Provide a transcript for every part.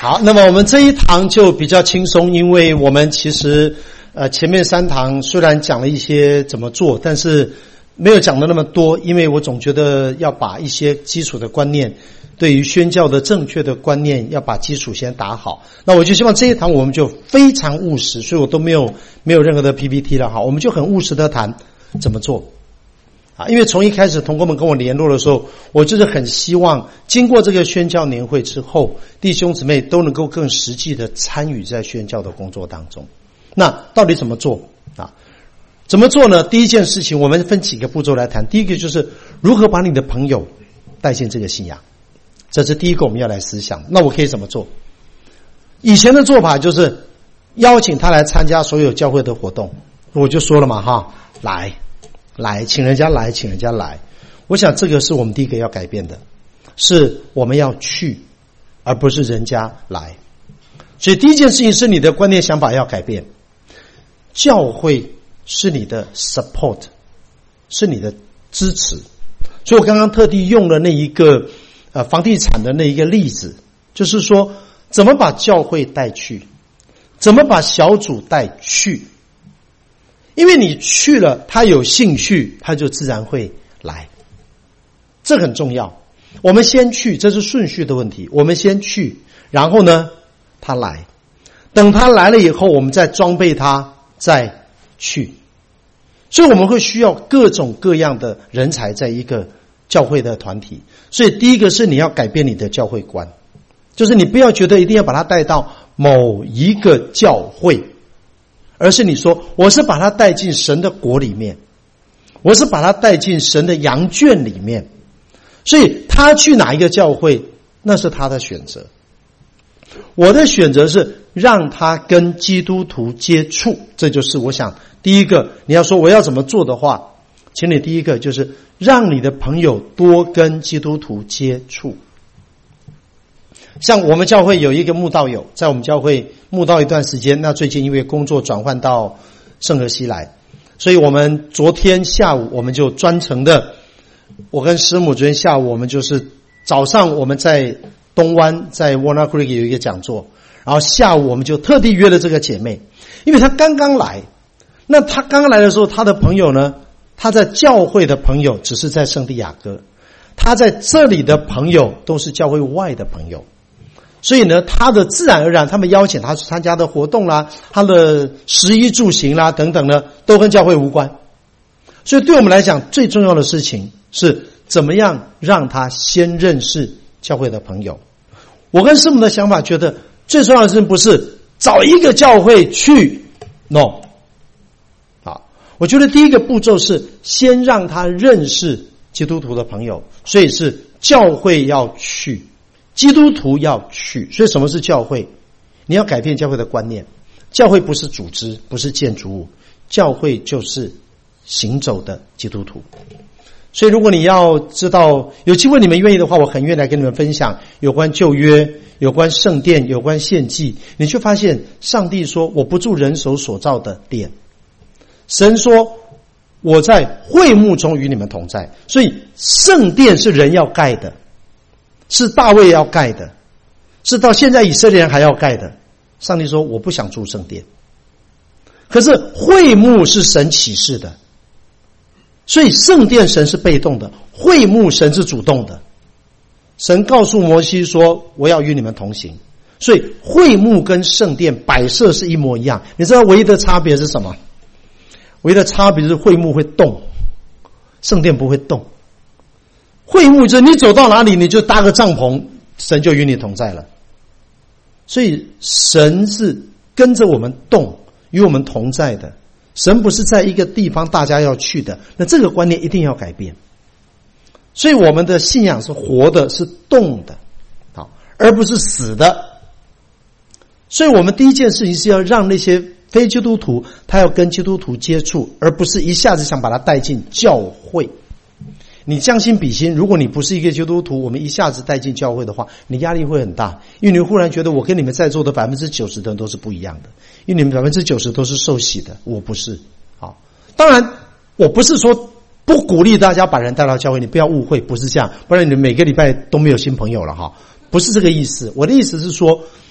好，那么我们这一堂就比较轻松，因为我们其实前面3堂虽然讲了一些怎么做，但是没有讲的那么多，因为我总觉得要把一些基础的观念，对于宣教的正确的观念，要把基础先打好。那我就希望这一堂我们就非常务实，所以我都没有任何的 PPT 了哈，我们就很务实的谈怎么做。啊，因为从一开始同工们跟我联络的时候，我就是很希望经过这个宣教年会之后，弟兄姊妹都能够更实际的参与在宣教的工作当中。那到底怎么做啊？怎么做呢？第一件事情我们分几个步骤来谈。第一个就是如何把你的朋友带进这个信仰，这是第一个我们要来思想。那我可以怎么做？以前的做法就是邀请他来参加所有教会的活动，我就说了嘛哈，来，请人家来。我想这个是我们第一个要改变的，是我们要去，而不是人家来。所以第一件事情是你的观念想法要改变。教会是你的 support， 是你的支持。所以我刚刚特地用了那一个房地产的那一个例子，就是说怎么把教会带去，怎么把小组带去。因为你去了，他有兴趣，他就自然会来，这很重要。我们先去，这是顺序的问题。我们先去，然后呢，他来，等他来了以后，我们再装备他，再去。所以我们会需要各种各样的人才在一个教会的团体。所以第一个是你要改变你的教会观，就是你不要觉得一定要把他带到某一个教会，而是你说我是把他带进神的国里面，我是把他带进神的羊圈里面。所以他去哪一个教会，那是他的选择。我的选择是让他跟基督徒接触，这就是我想第一个。你要说我要怎么做的话，请你第一个就是让你的朋友多跟基督徒接触。像我们教会有一个慕道友，在我们教会慕道一段时间，那最近因为工作转换到圣荷西来，所以我们昨天下午我们就专程的，我跟师母昨天下午我们就是早上我们在东湾在 Walnut Creek 有一个讲座，然后下午我们就特地约了这个姐妹，因为她刚刚来。那她刚刚来的时候，她的朋友呢，她在教会的朋友只是在圣地亚哥，她在这里的朋友都是教会外的朋友。所以呢，他的自然而然，他们邀请他去参加的活动啦，他的食衣住行啦等等呢，都跟教会无关。所以对我们来讲，最重要的事情是怎么样让他先认识教会的朋友。我跟师母的想法觉得，最重要的事情不是找一个教会去 ，no。好，我觉得第一个步骤是先让他认识基督徒的朋友，所以是教会要去。基督徒要去，所以什么是教会？你要改变教会的观念。教会不是组织，不是建筑物，教会就是行走的基督徒。所以如果你要知道，有机会你们愿意的话，我很愿意来跟你们分享有关旧约、有关圣殿、有关献祭。你却发现上帝说我不住人手所造的殿，神说我在会幕中与你们同在。所以圣殿是人要盖的，是大卫要盖的，是到现在以色列人还要盖的。上帝说我不想住圣殿，可是会幕是神启示的，所以圣殿神是被动的，会幕神是主动的。神告诉摩西说我要与你们同行，所以会幕跟圣殿摆设是一模一样。你知道唯一的差别是什么？唯一的差别是会幕会动，圣殿不会动。会幕就是你走到哪里你就搭个帐篷，神就与你同在了。所以神是跟着我们动，与我们同在的。神不是在一个地方大家要去的，那这个观念一定要改变。所以我们的信仰是活的，是动的，好，而不是死的。所以我们第一件事情是要让那些非基督徒他要跟基督徒接触，而不是一下子想把他带进教会。你将心比心，如果你不是一个基督徒，我们一下子带进教会的话，你压力会很大，因为你忽然觉得我跟你们在座的 90% 的人都是不一样的，因为你们 90% 都是受洗的，我不是。好，当然我不是说不鼓励大家把人带到教会，你不要误会，不是这样，不然你每个礼拜都没有新朋友了哈，不是这个意思。我的意思是说，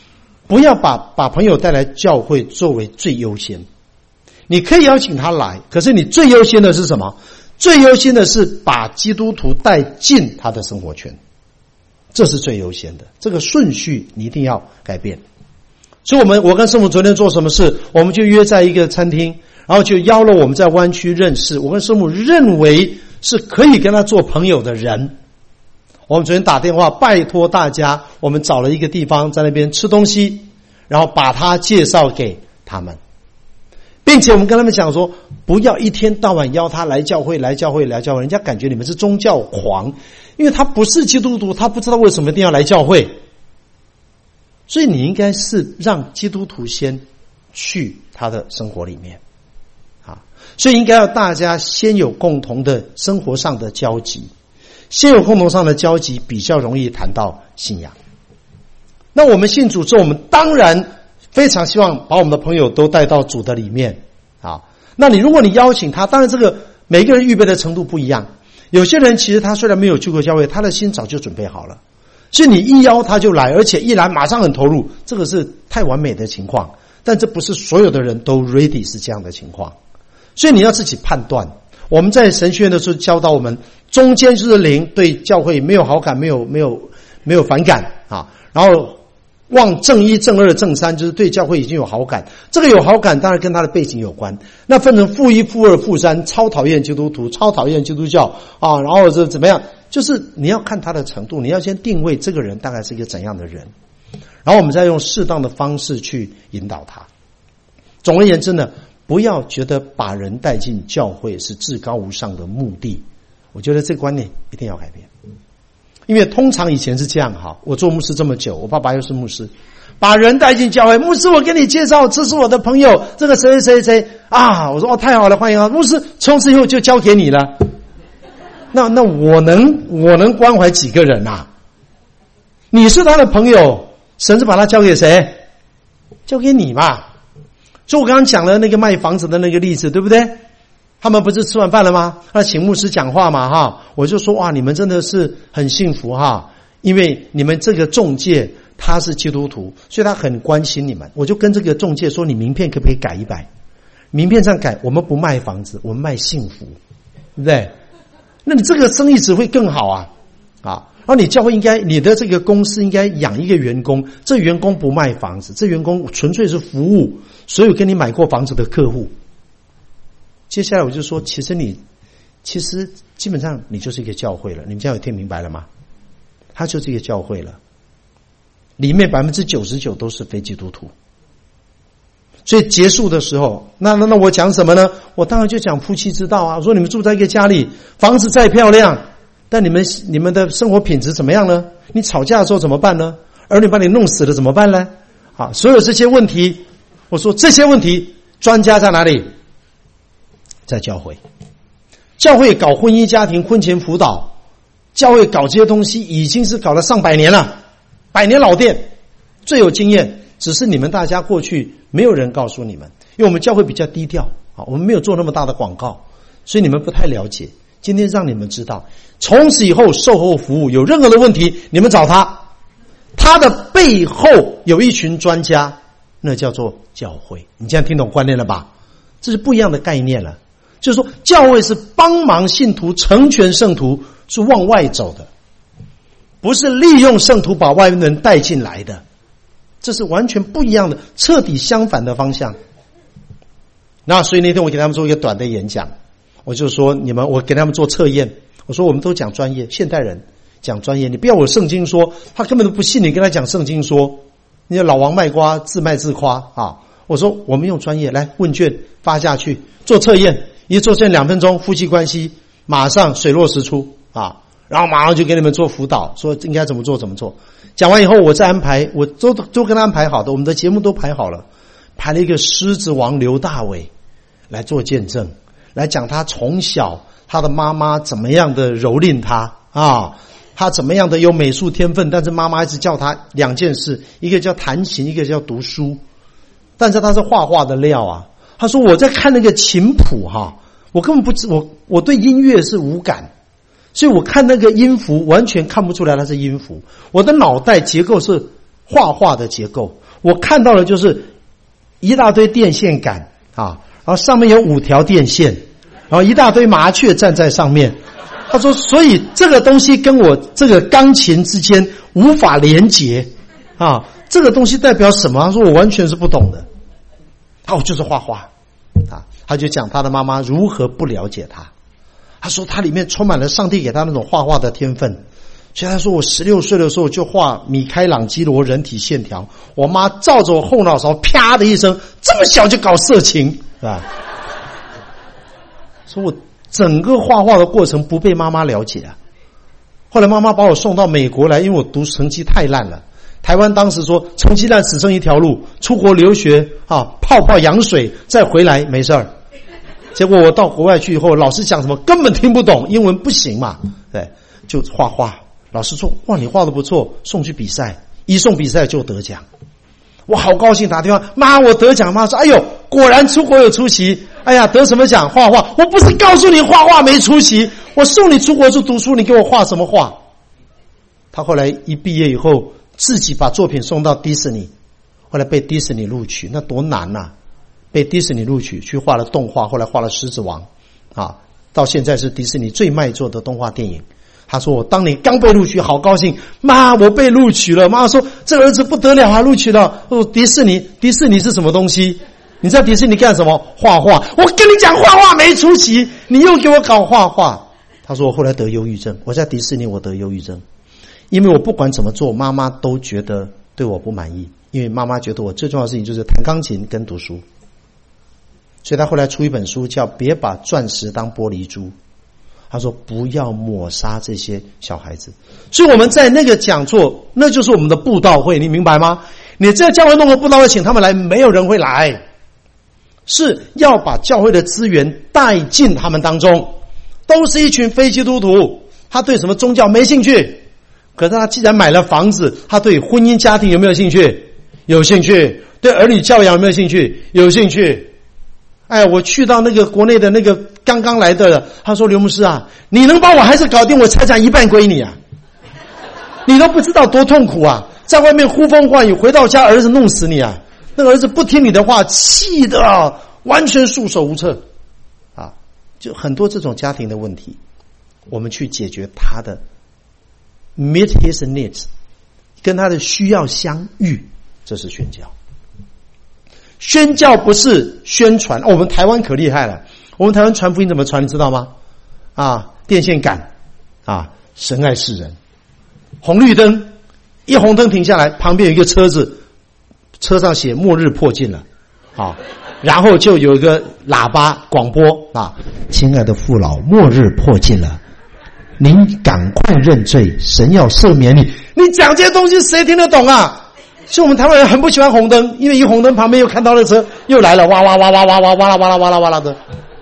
不要把朋友带来教会作为最优先。你可以邀请他来，可是你最优先的是什么？最优先的是把基督徒带进他的生活圈，这是最优先的。这个顺序你一定要改变。所以我跟师母昨天做什么事？我们就约在一个餐厅，然后就邀了我们在湾区认识，我跟师母认为是可以跟他做朋友的人。我们昨天打电话拜托大家，我们找了一个地方在那边吃东西，然后把他介绍给他们，并且我们跟他们讲说，不要一天到晚邀他来教会，人家感觉你们是宗教狂，因为他不是基督徒，他不知道为什么一定要来教会。所以你应该是让基督徒先去他的生活里面啊，所以应该要大家先有共同的生活上的交集，先有共同上的交集，比较容易谈到信仰。那我们信主之后，我们当然非常希望把我们的朋友都带到主的里面啊。那如果你邀请他，当然这个每一个人预备的程度不一样，有些人其实他虽然没有去过教会，他的心早就准备好了，所以你一邀他就来，而且一来马上很投入，这个是太完美的情况。但这不是所有的人都 ready 是这样的情况，所以你要自己判断。我们在神学院的时候教导我们，中间就是0，对教会没有好感，没有反感啊，然后往正1、正2、正3，就是对教会已经有好感。这个有好感当然跟他的背景有关，那分成负1、负2、负3，超讨厌基督徒，超讨厌基督教啊，然后是怎么样，就是你要看他的程度，你要先定位这个人大概是一个怎样的人，然后我们再用适当的方式去引导他。总而言之呢，不要觉得把人带进教会是至高无上的目的，我觉得这个观念一定要改变。因为通常以前是这样哈，我做牧师这么久，我爸爸又是牧师，把人带进教会，牧师我给你介绍，这是我的朋友，这个谁谁谁啊，我说哦太好了，欢迎啊，牧师从此以后就交给你了。那我能关怀几个人啊？你是他的朋友，神是把他交给谁？交给你嘛。所以我刚刚讲了那个卖房子的那个例子，对不对？他们不是吃完饭了吗？那请牧师讲话嘛哈，我就说哇，你们真的是很幸福哈，因为你们这个中介他是基督徒，所以他很关心你们。我就跟这个中介说，你名片可不可以改一改？名片上改，我们不卖房子，我们卖幸福，对不对？那你这个生意只会更好啊。然后你教会应该，你的这个公司应该养一个员工，这员工不卖房子，这员工纯粹是服务所有跟你买过房子的客户。接下来我就说，其实基本上你就是一个教会了，你们这样有听明白了吗？他就是一个教会了，里面99%都是非基督徒。所以结束的时候，那我讲什么呢？我当然就讲夫妻之道啊。我说你们住在一个家里，房子再漂亮，但你们的生活品质怎么样呢？你吵架的时候怎么办呢？儿女把你弄死了怎么办呢？所有这些问题，我说这些问题专家在哪里？在教会。教会搞婚姻家庭婚前辅导，教会搞这些东西已经是搞了上百年了，100年老店，最有经验。只是你们大家过去没有人告诉你们，因为我们教会比较低调啊，我们没有做那么大的广告，所以你们不太了解。今天让你们知道，从此以后售后服务有任何的问题，你们找他，他的背后有一群专家，那叫做教会。你这样听懂观念了吧？这是不一样的概念了。就是说，教会是帮忙信徒成全圣徒，是往外走的，不是利用圣徒把外面的人带进来的。这是完全不一样的，彻底相反的方向。那所以那天我给他们做一个短的演讲，我就说我给他们做测验，我说我们都讲专业，现代人讲专业，你不要我圣经说，他根本都不信你跟他讲圣经说，你老王卖瓜自卖自夸啊！我说我们用专业来问卷发下去做测验，一做测验2分钟，夫妻关系马上水落石出啊！然后马上就给你们做辅导，说应该怎么做怎么做。讲完以后，我再安排，我都跟他安排好的，我们的节目都排好了，排了一个狮子王刘大伟来做见证，来讲他从小他的妈妈怎么样的蹂躏他啊，他怎么样的有美术天分，但是妈妈一直叫他2件事，一个叫弹琴，一个叫读书，但是他是画画的料啊。他说我在看那个琴谱哈，我根本不知我对音乐是无感。所以我看那个音符完全看不出来它是音符，我的脑袋结构是画画的结构， 我看到的就是一大堆电线杆啊，然后上面有5条电线，然后一大堆麻雀站在上面。他说，所以这个东西跟我这个钢琴之间无法连结啊，这个东西代表什么？他说我完全是不懂的。我就是画画啊，他就讲他的妈妈如何不了解他。他说他里面充满了上帝给他那种画画的天分，所以他说我16岁的时候就画米开朗基罗人体线条，我妈照着我后脑勺啪的一声，这么小就搞色情，是吧？说我整个画画的过程不被妈妈了解啊。后来妈妈把我送到美国来，因为我读成绩太烂了。台湾当时说成绩烂只剩一条路，出国留学啊，泡泡洋水再回来没事儿。结果我到国外去以后，老师讲什么根本听不懂，英文不行嘛，对，就画画。老师说哇你画得不错，送去比赛，一送比赛就得奖。我好高兴，打电话妈我得奖。妈说哎呦果然出国有出息，哎呀得什么奖？画画。我不是告诉你画画没出息，我送你出国去读书，你给我画什么画？他后来一毕业以后自己把作品送到迪士尼，后来被迪士尼录取，那多难啊，被迪士尼录取去画了动画，后来画了狮子王啊，到现在是迪士尼最卖座的动画电影。他说我当年刚被录取好高兴，妈我被录取了。妈说这儿子不得了啊，录取了。迪士尼是什么东西？你在迪士尼干什么？画画。我跟你讲画画没出息，你又给我搞画画。他说我后来得忧郁症，我在迪士尼我得忧郁症，因为我不管怎么做妈妈都觉得对我不满意，因为妈妈觉得我最重要的事情就是弹钢琴跟读书。所以他后来出一本书叫别把钻石当玻璃珠，他说不要抹杀这些小孩子。所以我们在那个讲座，那就是我们的布道会，你明白吗？你这教会弄个布道会请他们来，没有人会来，是要把教会的资源带进他们当中。都是一群非基督徒，他对什么宗教没兴趣，可是他既然买了房子，他对婚姻家庭有没有兴趣？有兴趣。对儿女教养有没有兴趣？有兴趣。哎，我去到那个国内的那个刚刚来的，他说刘牧师啊，你能把我孩子搞定，我财产一半归你啊，你都不知道多痛苦啊，在外面呼风唤雨，回到家儿子弄死你啊，那个儿子不听你的话，气的啊，完全束手无策啊，就很多这种家庭的问题，我们去解决他的 meet his needs， 跟他的需要相遇，这是宣教。宣教不是宣传，我们台湾可厉害了，我们台湾传福音怎么传你知道吗？啊，电线杆啊，神爱世人，红绿灯，一红灯停下来，旁边有一个车子，车上写末日迫近了啊，然后就有一个喇叭广播啊，亲爱的父老，末日迫近了，您赶快认罪，神要赦免你。你讲这些东西谁听得懂啊？所以我们台湾人很不喜欢红灯，因为一红灯旁边又看到了车又来了，哇哇哇哇哇哇哇啦哇啦哇啦哇啦的。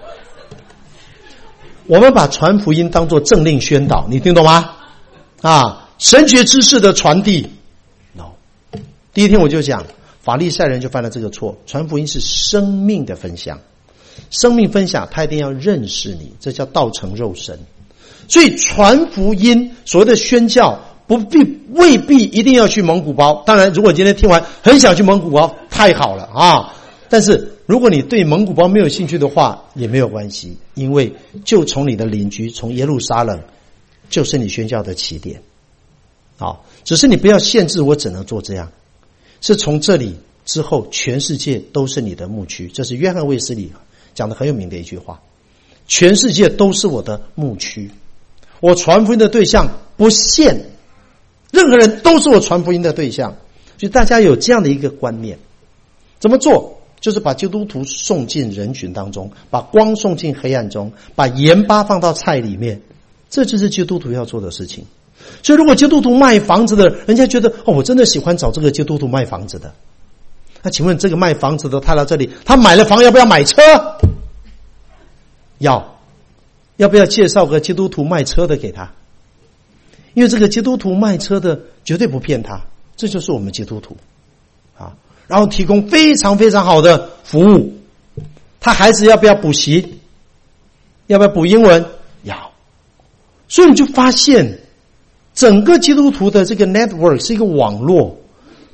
我们把传福音当作政令宣导，你听懂吗？啊，神学知识的传递 ，no。第一天我就讲，法利赛人就犯了这个错，传福音是生命的分享，生命分享他一定要认识你，这叫道成肉身。所以传福音所谓的宣教未必一定要去蒙古包，当然如果今天听完很想去蒙古包太好了啊！但是如果你对蒙古包没有兴趣的话也没有关系，因为就从你的邻居，从耶路撒冷就是你宣教的起点。好，只是你不要限制我只能做这样，是从这里之后全世界都是你的牧区，这是约翰卫斯理讲的很有名的一句话，全世界都是我的牧区，我传福音的对象不限，任何人都是我传福音的对象。所以大家有这样的一个观念，怎么做？就是把基督徒送进人群当中，把光送进黑暗中，把盐巴放到菜里面，这就是基督徒要做的事情。所以如果基督徒卖房子的，人家觉得我真的喜欢找这个基督徒卖房子的，那请问这个卖房子的他来这里，他买了房要不要买车？要不要介绍个基督徒卖车的给他？因为这个基督徒卖车的绝对不骗他，这就是我们基督徒啊。然后提供非常非常好的服务。他孩子要不要补习？要不要补英文？要。所以你就发现整个基督徒的这个 network 是一个网络，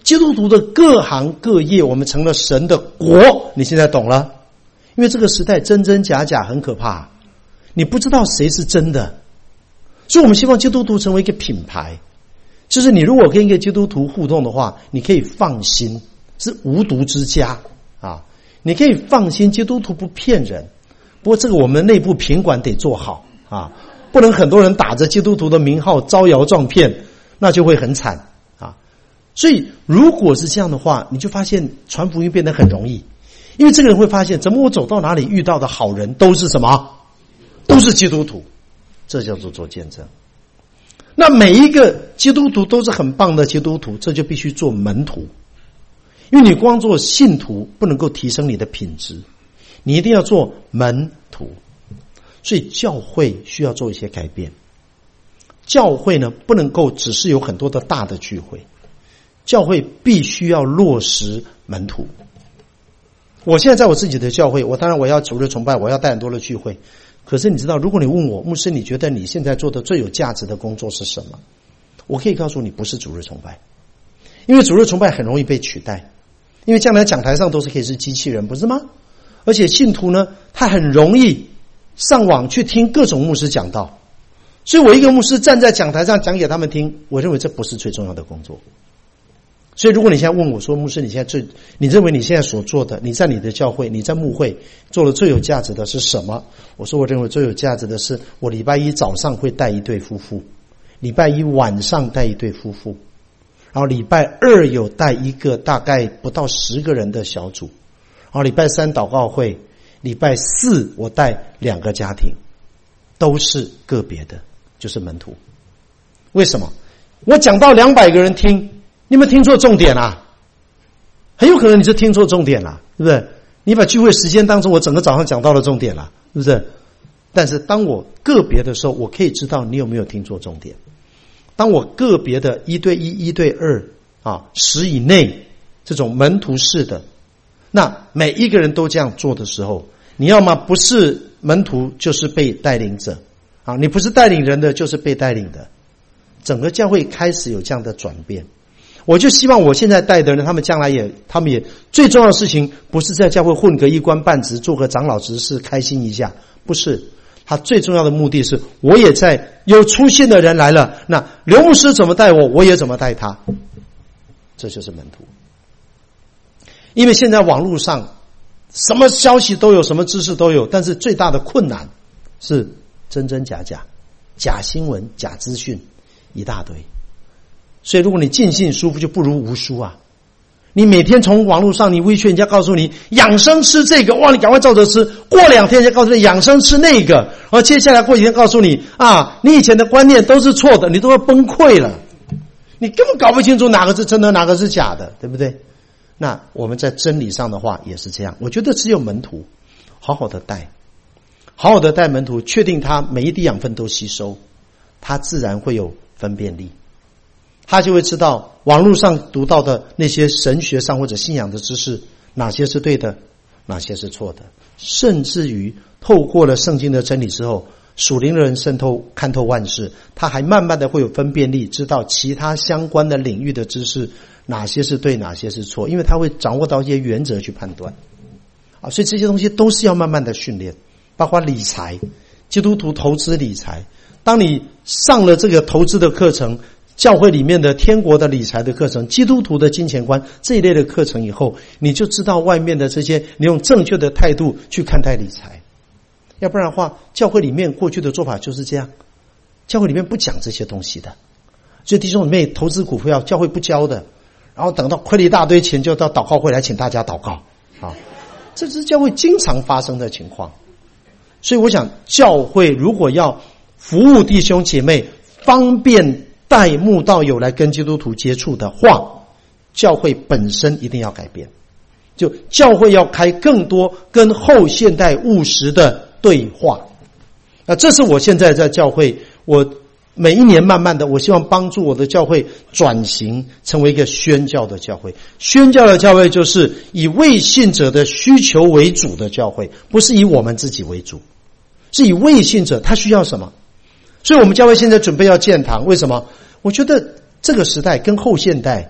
基督徒的各行各业，我们成了神的国，你现在懂了？因为这个时代真真假假很可怕，你不知道谁是真的，所以我们希望基督徒成为一个品牌，就是你如果跟一个基督徒互动的话，你可以放心，是无毒之家啊，你可以放心，基督徒不骗人。不过这个我们内部品管得做好啊，不能很多人打着基督徒的名号招摇撞骗，那就会很惨啊。所以如果是这样的话，你就发现传福音变得很容易，因为这个人会发现，怎么我走到哪里遇到的好人都是什么？都是基督徒，这叫做见证。那每一个基督徒都是很棒的基督徒，这就必须做门徒，因为你光做信徒不能够提升你的品质，你一定要做门徒。所以教会需要做一些改变。教会呢，不能够只是有很多的大的聚会，教会必须要落实门徒。我现在在我自己的教会，当然我要主日崇拜，我要带很多的聚会。可是你知道，如果你问我，牧师，你觉得你现在做的最有价值的工作是什么？我可以告诉你，不是主日崇拜，因为主日崇拜很容易被取代，因为将来讲台上都是可以是机器人，不是吗？而且信徒呢，他很容易上网去听各种牧师讲道，所以我一个牧师站在讲台上讲给他们听，我认为这不是最重要的工作。所以如果你现在问我说，牧师，你认为你现在所做的，你在你的教会，你在牧会做的最有价值的是什么？我说我认为最有价值的是，我礼拜一早上会带一对夫妇，礼拜一晚上带一对夫妇，然后礼拜二有带一个大概不到10个人的小组，然后礼拜三祷告会，礼拜四我带2个家庭，都是个别的，就是门徒。为什么？我讲到200个人听，你有没有听错重点啊？很有可能你是听错重点了，对不对？你把聚会时间当成我整个早上讲到的重点了，是不是？但是当我个别的时候，我可以知道你有没有听错重点。当我个别的1对1、1对2啊，10以内这种门徒式的，那每一个人都这样做的时候，你要么不是门徒，就是被带领者啊，你不是带领人的，就是被带领的。整个教会开始有这样的转变。我就希望我现在带的人，他们将来他们也最重要的事情，不是在教会混个一官半职，做个长老执事开心一下，不是。他最重要的目的是，我也在有出现的人来了，那刘牧师怎么带我，我也怎么带他，这就是门徒。因为现在网络上什么消息都有，什么知识都有，但是最大的困难是真真假假，假新闻、假资讯一大堆。所以如果你尽信书，就不如无书啊。你每天从网络上，你微信人家告诉你养生吃这个，哇，你赶快照着吃，过2天就告诉你养生吃那个，然后接下来过几天告诉你啊，你以前的观念都是错的，你都要崩溃了，你根本搞不清楚哪个是真的，哪个是假的，对不对？那我们在真理上的话也是这样。我觉得只有门徒好好的带门徒，确定他每一滴养分都吸收，他自然会有分辨力，他就会知道网络上读到的那些神学上或者信仰的知识，哪些是对的，哪些是错的，甚至于透过了圣经的真理之后，属灵的人看透万事，他还慢慢的会有分辨力，知道其他相关的领域的知识哪些是对，哪些是错，因为他会掌握到一些原则去判断啊。所以这些东西都是要慢慢的训练，包括理财，基督徒投资理财。当你上了这个投资的课程，教会里面的天国的理财的课程，基督徒的金钱观这一类的课程以后，你就知道外面的这些，你用正确的态度去看待理财。要不然的话，教会里面过去的做法就是这样，教会里面不讲这些东西的。所以弟兄姊妹，投资股票教会不教的，然后等到亏了一大堆钱，就到祷告会来请大家祷告啊，这是教会经常发生的情况。所以我想，教会如果要服务弟兄姐妹，方便带慕道友来跟基督徒接触的话，教会本身一定要改变，就教会要开更多跟后现代务实的对话。那这是我现在在教会，我每一年慢慢的，我希望帮助我的教会转型成为一个宣教的教会。宣教的教会就是以未信者的需求为主的教会，不是以我们自己为主，是以未信者他需要什么。所以我们教会现在准备要建堂，为什么？我觉得这个时代跟后现代，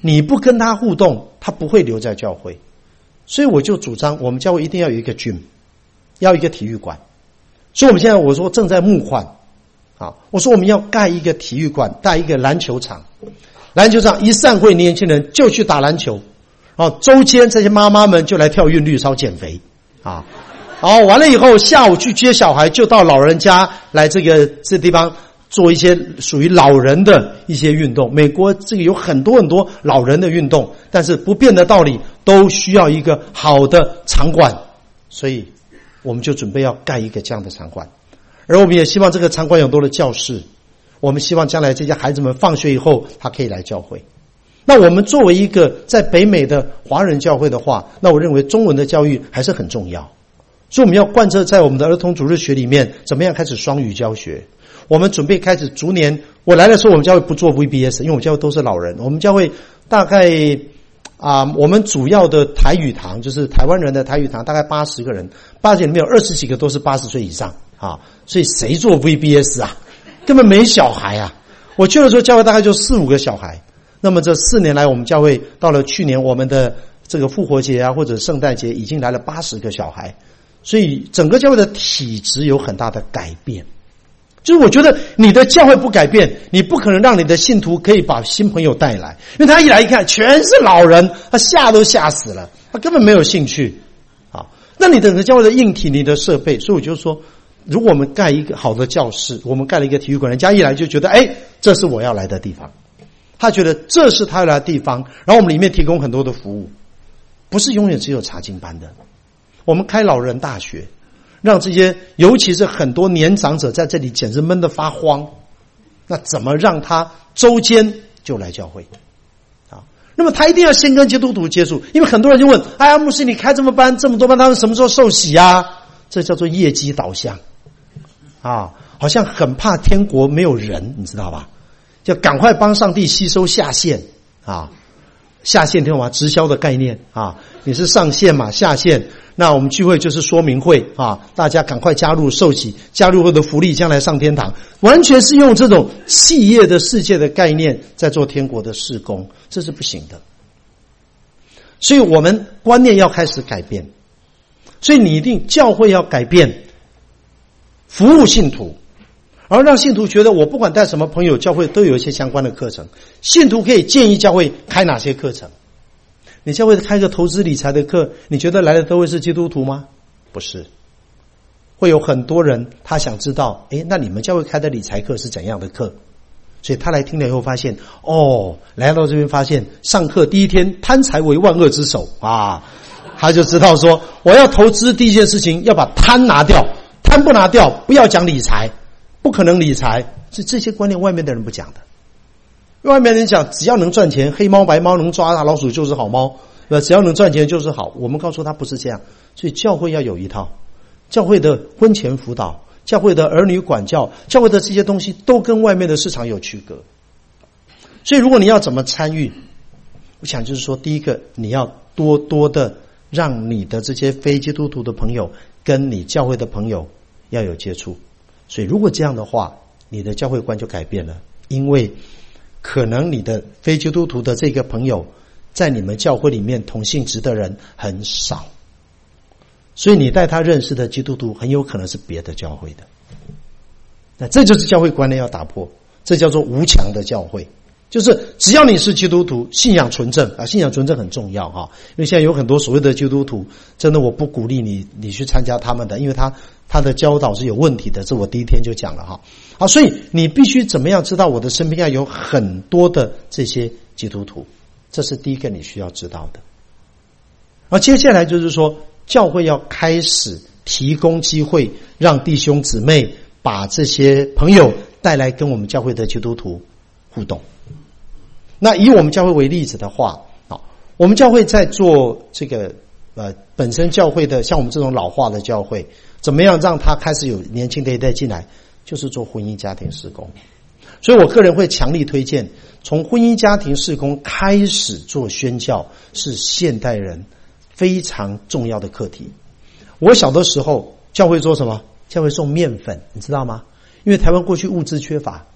你不跟他互动，他不会留在教会。所以我就主张，我们教会一定要有一个 gym， 要一个体育馆。所以我们现在我说正在募款，我说我们要盖一个体育馆，盖一个篮球场。篮球场一散会，年轻人就去打篮球，周间这些妈妈们就来跳韵律操减肥完了以后下午去接小孩，就到老人家来这地方做一些属于老人的一些运动。美国这个有很多很多老人的运动，但是不变的道理都需要一个好的场馆，所以我们就准备要盖一个这样的场馆。而我们也希望这个场馆有多的教室，我们希望将来这些孩子们放学以后他可以来教会。那我们作为一个在北美的华人教会的话，那我认为中文的教育还是很重要，所以我们要贯彻在我们的儿童主日学里面怎么样开始双语教学。我们准备开始逐年，我来的时候我们教会不做 VBS， 因为我们教会都是老人，我们教会大概我们主要的台语堂就是台湾人的台语堂大概80个人，80里面有20几个都是80岁以上所以谁做 VBS 根本没小孩我去的时候教会大概就4-5个小孩。那么这4年来我们教会到了去年我们的这个复活节或者圣诞节已经来了80个小孩，所以整个教会的体质有很大的改变。就是我觉得你的教会不改变，你不可能让你的信徒可以把新朋友带来，因为他一来一看全是老人，他吓都吓死了，他根本没有兴趣那你整个教会的硬体，你的设备，所以我就说如果我们盖一个好的教室，我们盖了一个体育馆，人家一来就觉得这是我要来的地方，他觉得这是他要来的地方，然后我们里面提供很多的服务，不是永远只有查经班的，我们开老人大学，让这些尤其是很多年长者在这里简直闷得发慌，那怎么让他周间就来教会那么他一定要先跟基督徒接触，因为很多人就问牧师你开这么多班他们什么时候受洗这叫做业绩导向好像很怕天国没有人，你知道吧，就赶快帮上帝吸收下线下线听懂吗？直销的概念你是上线嘛，下线，那我们聚会就是说明会大家赶快加入受洗，加入后的福利将来上天堂，完全是用这种企业的世界的概念在做天国的事工，这是不行的。所以我们观念要开始改变，所以你一定教会要改变，服务信徒，然后让信徒觉得我不管带什么朋友，教会都有一些相关的课程，信徒可以建议教会开哪些课程。你教会开个投资理财的课，你觉得来的都会是基督徒吗？不是，会有很多人他想知道那你们教会开的理财课是怎样的课，所以他来听了以后发现来到这边发现上课第一天贪财为万恶之首他就知道说我要投资第一件事情要把贪拿掉，贪不拿掉不要讲理财，不可能理财，是这些观念外面的人不讲的。外面人讲只要能赚钱，黑猫白猫能抓大老鼠就是好猫，只要能赚钱就是好，我们告诉他不是这样。所以教会要有一套，教会的婚前辅导，教会的儿女管教，教会的这些东西都跟外面的市场有区隔。所以如果你要怎么参与，我想就是说第一个你要多多的让你的这些非基督徒的朋友跟你教会的朋友要有接触。所以如果这样的话，你的教会观就改变了，因为可能你的非基督徒的这个朋友在你们教会里面同性质的人很少，所以你带他认识的基督徒很有可能是别的教会的。那这就是教会观念要打破，这叫做无墙的教会，就是只要你是基督徒，信仰纯正信仰纯正很重要因为现在有很多所谓的基督徒，真的我不鼓励你去参加他们的，因为他的教导是有问题的，这我第一天就讲了好，所以你必须怎么样知道我的身边要有很多的这些基督徒，这是第一个你需要知道的。而接下来就是说教会要开始提供机会让弟兄姊妹把这些朋友带来跟我们教会的基督徒互动。那以我们教会为例子的话我们教会在做这个本身教会的像我们这种老化的教会，怎么样让他开始有年轻的一代进来，就是做婚姻家庭事工。所以我个人会强力推荐从婚姻家庭事工开始做宣教，是现代人非常重要的课题。我小的时候教会做什么？教会送面粉，你知道吗？因为台湾过去物资缺乏，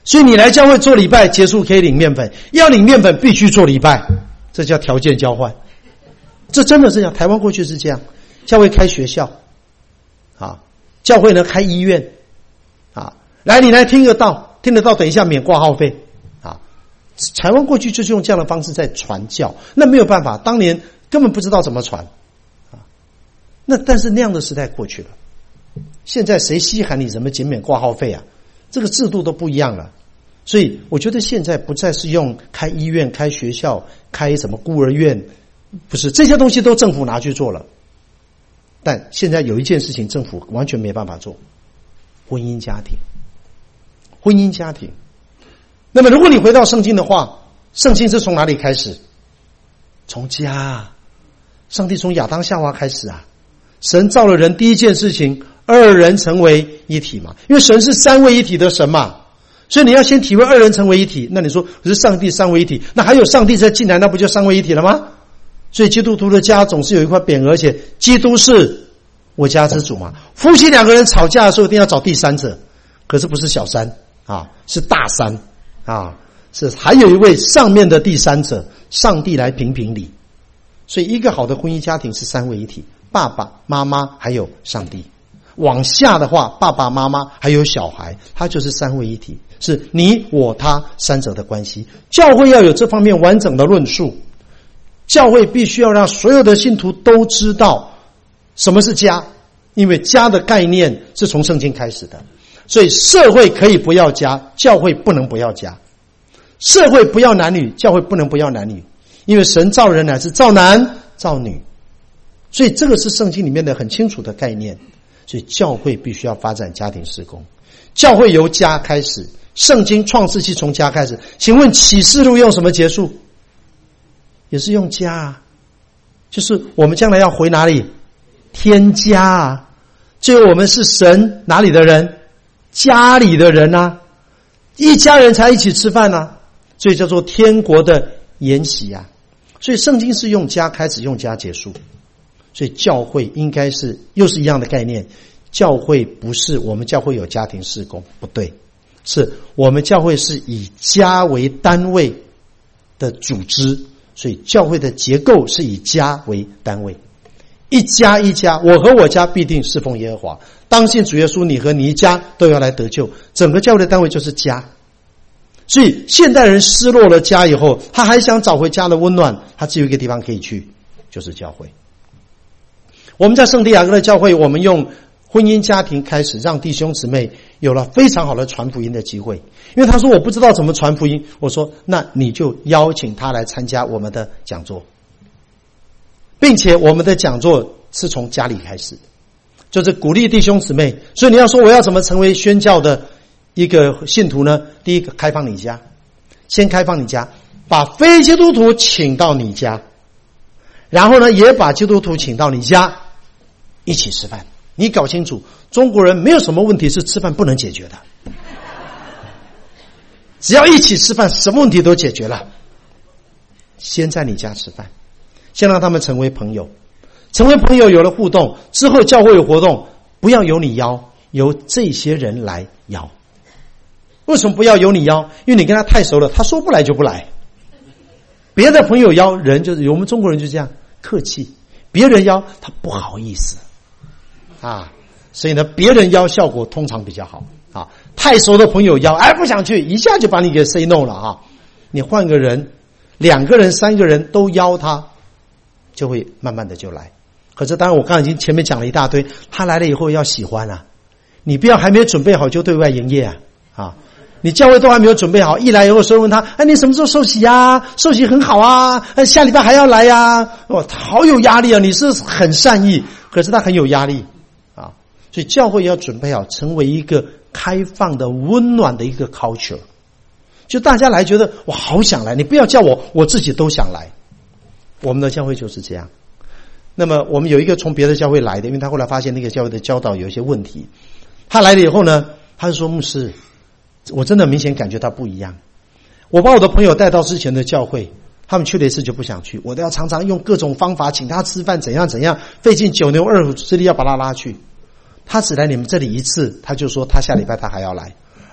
所以你来教会做礼拜，结束可以领面粉，要领面粉必须做礼拜，这叫条件交换。这真的是这样，台湾过去是这样，教会开学校，啊，教会呢开医院，啊，来你来听得到，等一下免挂号费，啊，台湾过去就是用这样的方式在传教，那没有办法，当年根本不知道怎么传，啊，但是那样的时代过去了，现在谁稀罕你什么减免挂号费啊？这个制度都不一样了，所以我觉得现在不再是用开医院、开学校、开什么孤儿院，不是，这些东西都政府拿去做了。但现在有一件事情政府完全没办法做，婚姻家庭。婚姻家庭。那么如果你回到圣经的话，圣经是从哪里开始？从家啊，上帝从亚当夏娃开始啊。神造了人，第一件事情，二人成为一体嘛，因为神是三位一体的神嘛，所以你要先体会二人成为一体。那你说可是上帝三位一体，那还有上帝再进来，那不就三位一体了吗？所以基督徒的家总是有一块匾额，而且基督是我家之主嘛。夫妻两个人吵架的时候一定要找第三者，可是不是小三啊，是大三啊，是还有一位上面的第三者，上帝来评评理。所以一个好的婚姻家庭是三位一体，爸爸妈妈还有上帝。往下的话，爸爸妈妈还有小孩，他就是三位一体，是你我他三者的关系。教会要有这方面完整的论述，教会必须要让所有的信徒都知道什么是家，因为家的概念是从圣经开始的。所以社会可以不要家，教会不能不要家。社会不要男女，教会不能不要男女，因为神造人乃是造男造女，所以这个是圣经里面的很清楚的概念。所以教会必须要发展家庭事工，教会由家开始，圣经创世纪从家开始。请问启示录用什么结束？也是用家啊，就是我们将来要回哪里？天家啊，最后我们是神哪里的人？家里的人啊，一家人才一起吃饭啊，所以叫做天国的筵席啊。所以圣经是用家开始，用家结束。所以教会应该是又是一样的概念，教会不是我们教会有家庭事工，不对，是我们教会是以家为单位的组织，所以教会的结构是以家为单位，一家一家，我和我家必定侍奉耶和华，当信主耶稣，你和你一家都要来得救，整个教会的单位就是家。所以现代人失落了家以后，他还想找回家的温暖，他只有一个地方可以去，就是教会。我们在圣地亚哥的教会，我们用婚姻家庭开始，让弟兄姊妹有了非常好的传福音的机会。因为他说我不知道怎么传福音，我说那你就邀请他来参加我们的讲座，并且我们的讲座是从家里开始，就是鼓励弟兄姊妹。所以你要说我要怎么成为宣教的一个信徒呢？第一个，开放你家，先开放你家，把非基督徒请到你家，然后呢也把基督徒请到你家一起吃饭。你搞清楚，中国人没有什么问题是吃饭不能解决的，只要一起吃饭，什么问题都解决了。先在你家吃饭，先让他们成为朋友，成为朋友有了互动之后，教会有活动，不要由你邀，由这些人来邀。为什么不要由你邀？因为你跟他太熟了，他说不来就不来。别的朋友邀人，就是我们中国人就这样客气，别人邀他不好意思啊，所以呢，别人邀效果通常比较好啊。太熟的朋友邀，不想去，一下就把你给 say no 了啊。你换个人，2个人、3个人都邀他，就会慢慢的就来。可是当然我刚才已经前面讲了一大堆，他来了以后要喜欢啊，你不要还没有准备好就对外营业啊。你教会都还没有准备好，一来以后所以问他，你什么时候受洗啊？受洗很好啊，下礼拜还要来呀。他好有压力啊，你是很善意，可是他很有压力啊。所以教会要准备好，成为一个开放的温暖的一个 culture， 就大家来觉得我好想来，你不要叫我自己都想来。我们的教会就是这样。那么我们有一个从别的教会来的，因为他后来发现那个教会的教导有一些问题，他来了以后呢，他就说，牧师，我真的明显感觉到不一样。我把我的朋友带到之前的教会，他们去了一次就不想去，我都要常常用各种方法请他吃饭，怎样怎样，费尽9牛2虎之力要把他拉去。他只来你们这里一次，他就说他下礼拜他还要来，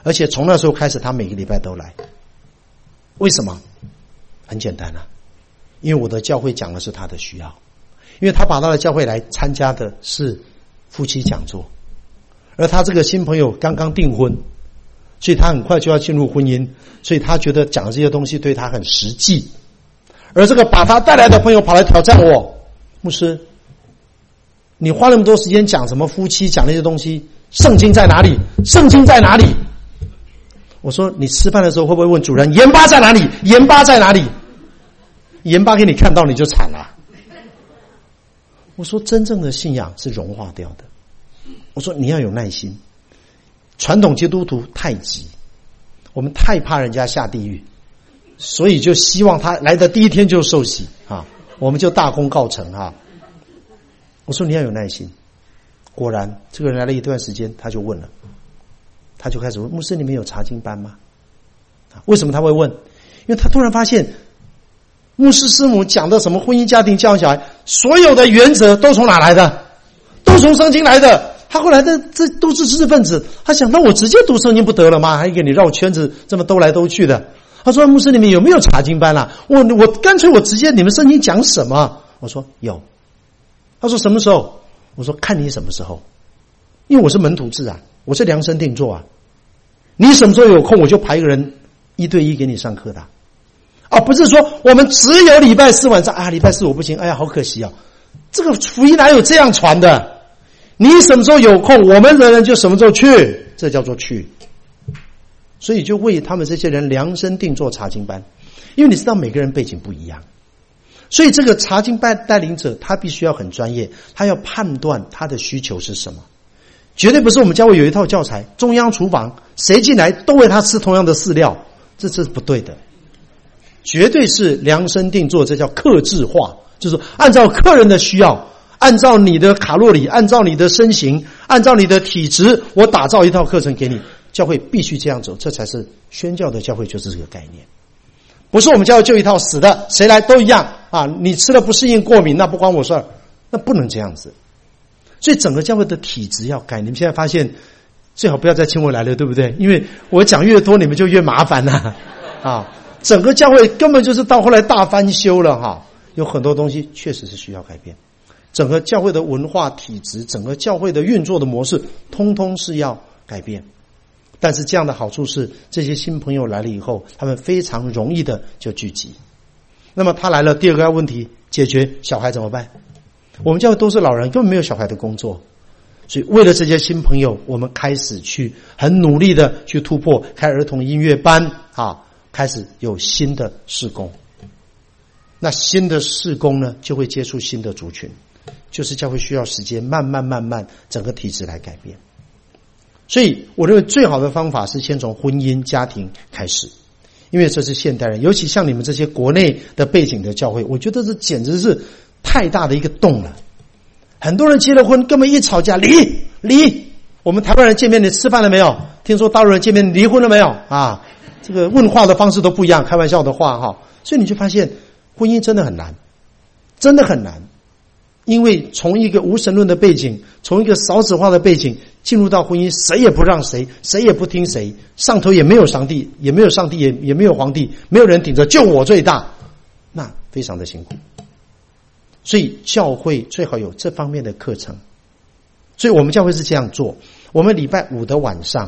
而且从那时候开始，他每个礼拜都来。为什么？很简单啊，因为我的教会讲的是他的需要，因为他把他的教会来参加的是夫妻讲座，而他这个新朋友刚刚订婚，所以他很快就要进入婚姻，所以他觉得讲的这些东西对他很实际。而这个把他带来的朋友跑来挑战我，牧师，你花那么多时间讲什么夫妻，讲那些东西，圣经在哪里？圣经在哪里？我说你吃饭的时候会不会问主人盐巴在哪里？盐巴在哪里？盐巴给你看到你就惨了。我说真正的信仰是融化掉的。我说你要有耐心。传统基督徒太急，我们太怕人家下地狱，所以就希望他来的第一天就受洗啊，我们就大功告成啊。我说你要有耐心。果然这个人来了一段时间，他就问了，他就开始问，牧师你们有查经班吗？为什么他会问？因为他突然发现牧师师母讲的什么婚姻家庭教育小孩，所有的原则都从哪来的？都从圣经来的。他后来这都是知识分子，他想那我直接读圣经不得了吗？还给你绕圈子这么兜来兜去的。他说牧师你们有没有查经班啊？我干脆我直接你们圣经讲什么？我说有。他说什么时候？我说看你什么时候，因为我是门徒制啊，我是量身定做啊。你什么时候有空我就排一个人1对1给你上课的啊，不是说我们只有礼拜四晚上啊，礼拜四我不行，哎呀好可惜啊。这个福音哪有这样传的？你什么时候有空我们人人就什么时候去，这叫做去。所以就为他们这些人量身定做查经班，因为你知道每个人背景不一样，所以这个查经班带领者他必须要很专业，他要判断他的需求是什么。绝对不是我们教会有一套教材，中央厨房谁进来都喂他吃同样的饲料，这是不对的。绝对是量身定做，这叫客制化，就是按照客人的需要，按照你的卡路里，按照你的身形，按照你的体质，我打造一套课程给你。教会必须这样走，这才是宣教的教会，就是这个概念。不是我们教会就一套死的，谁来都一样啊！你吃了不适应过敏，那不关我事儿，那不能这样子。所以整个教会的体质要改。你们现在发现最好不要再请我来了，对不对？因为我讲越多你们就越麻烦了啊！整个教会根本就是到后来大翻修了哈，有很多东西确实是需要改变。整个教会的文化体质，整个教会的运作的模式通通是要改变。但是这样的好处是，这些新朋友来了以后，他们非常容易的就聚集。那么他来了，第二个问题解决，小孩怎么办？我们教会都是老人，根本没有小孩的工作，所以为了这些新朋友，我们开始去很努力的去突破，开儿童音乐班啊，开始有新的事工。那新的事工呢，就会接触新的族群，就是教会需要时间，慢慢整个体制来改变。所以我认为最好的方法是先从婚姻家庭开始，因为这是现代人，尤其像你们这些国内的背景的教会，我觉得这简直是太大的一个洞了。很多人结了婚根本一吵架离。我们台湾人见面你吃饭了没有？听说大陆人见面离婚了没有啊？这个问话的方式都不一样，开玩笑的话哈。所以你就发现婚姻真的很难，真的很难。因为从一个无神论的背景，从一个少子化的背景进入到婚姻，谁也不让谁，谁也不听谁，上头也没有上帝，也没有上帝，也没有皇帝，没有人顶着就我最大，那非常的辛苦。所以教会最好有这方面的课程。所以我们教会是这样做，我们礼拜五的晚上，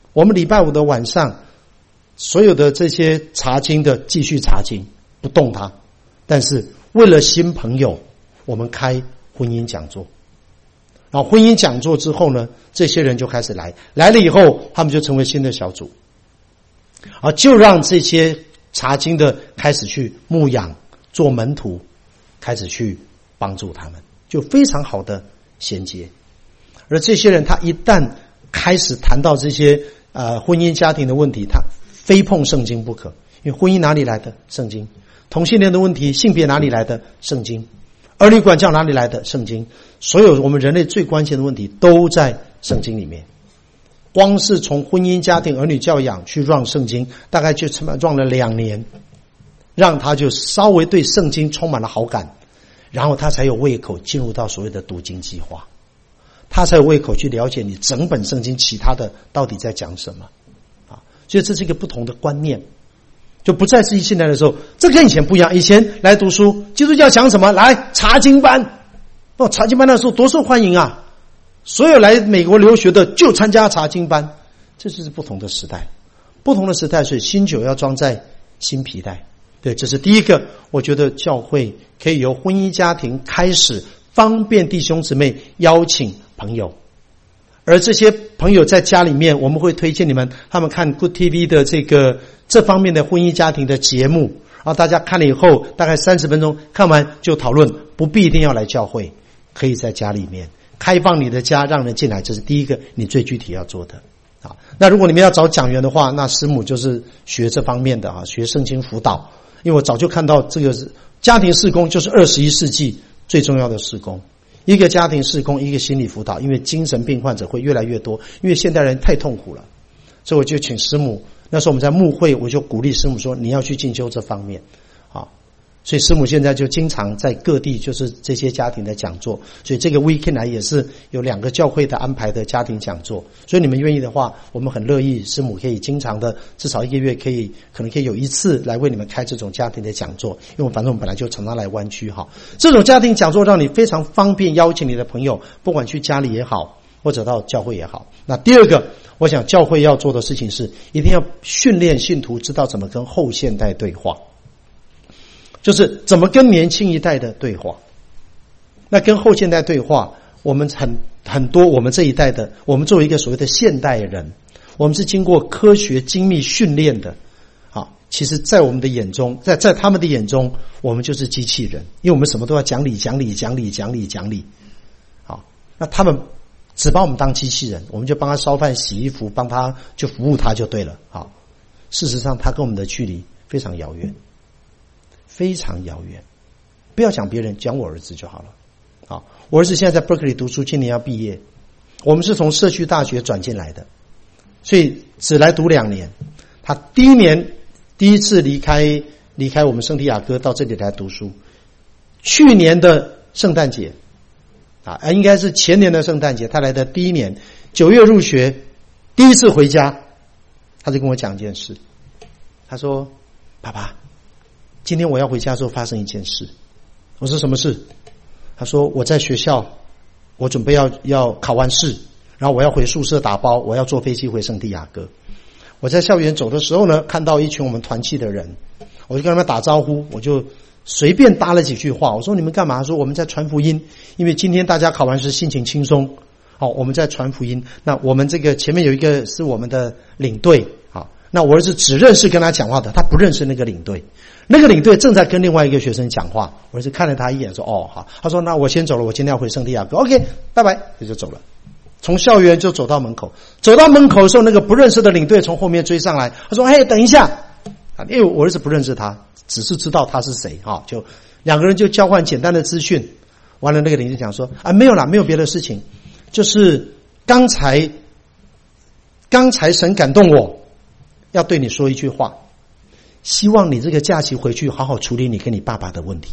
所有的这些查经的继续查经，不动它，但是为了新朋友我们开婚姻讲座，然后婚姻讲座之后呢，这些人就开始来了以后，他们就成为新的小组，啊，就让这些查经的开始去牧养做门徒，开始去帮助他们，就非常好的衔接。而这些人他一旦开始谈到这些婚姻家庭的问题，他非碰圣经不可，因为婚姻哪里来的？圣经。同性恋的问题，性别哪里来的？圣经。儿女管教哪里来的？圣经。所有我们人类最关键的问题都在圣经里面。光是从婚姻家庭儿女教养去让圣经，大概就让了2年，让他就稍微对圣经充满了好感，然后他才有胃口进入到所谓的读经计划，他才有胃口去了解你整本圣经其他的到底在讲什么。 所以这是一个不同的观念，就不再是现在的时候，这跟以前不一样。以前来读书，基督教讲什么？来查经班，查经班那时候多受欢迎啊！所有来美国留学的就参加查经班，这就是不同的时代。不同的时代，所以新酒要装在新皮带。对，这是第一个。我觉得教会可以由婚姻家庭开始，方便弟兄姊妹邀请朋友。而这些朋友在家里面，我们会推荐你们他们看 Good TV 的这方面的婚姻家庭的节目，然后大家看了以后大概30分钟，看完就讨论，不必一定要来教会，可以在家里面开放你的家，让人进来，这是第一个你最具体要做的。好，那如果你们要找讲员的话，那师母就是学这方面的学圣经辅导。因为我早就看到这个家庭事工就是21世纪最重要的事工，一个家庭事工，一个心理辅导，因为精神病患者会越来越多，因为现代人太痛苦了，所以我就请师母，那时候我们在牧会，我就鼓励师母说你要去进修这方面。所以师母现在就经常在各地就是这些家庭的讲座，所以这个 weekend 来也是有2个教会的安排的家庭讲座，所以你们愿意的话，我们很乐意师母可以经常的至少1个月可能可以有1次来为你们开这种家庭的讲座，因为反正我们本来就常常来湾区这种家庭讲座让你非常方便邀请你的朋友，不管去家里也好或者到教会也好。那第二个我想教会要做的事情是一定要训练信徒知道怎么跟后现代对话，就是怎么跟年轻一代的对话。那跟后现代对话，我们很多我们这一代的，我们作为一个所谓的现代人，我们是经过科学精密训练的。其实在我们的眼中，在他们的眼中，我们就是机器人，因为我们什么都要讲理。好，那他们只把我们当机器人，我们就帮他烧饭洗衣服，帮他就服务他就对了。好，事实上他跟我们的距离非常遥远。非常遥远，不要讲别人，讲我儿子就好了。好，我儿子现在在 Berkeley 读书，今年要毕业。我们是从社区大学转进来的，所以只来读2年。他第1年第一次离开我们圣地亚哥到这里来读书。去年的圣诞节应该是前年的圣诞节，他来的第1年9月入学，第一次回家，他就跟我讲一件事。他说：“爸爸，今天我要回家的时候发生一件事。”我说：“什么事？”他说：“我在学校，我准备要考完试，然后我要回宿舍打包，我要坐飞机回圣地亚哥。我在校园走的时候呢，看到一群我们团契的人，我就跟他们打招呼，我就随便搭了几句话。我说：你们干嘛？他说：我们在传福音，因为今天大家考完试心情轻松。好，我们在传福音。那我们这个前面有一个是我们的领队，好，那我儿子只认识跟他讲话的，他不认识那个领队。那个领队正在跟另外一个学生讲话，我儿子看了他一眼说：哦，好。他说：那我先走了，我今天要回圣地亚哥。OK， 拜拜，他就走了。从校园就走到门口，走到门口的时候，那个不认识的领队从后面追上来，他说：嘿，等一下。因为我儿子不认识他，只是知道他是谁，就两个人就交换简单的资讯。完了，那个领队讲说：没有啦，没有别的事情，就是刚才神感动我，要对你说一句话，希望你这个假期回去好好处理你跟你爸爸的问题。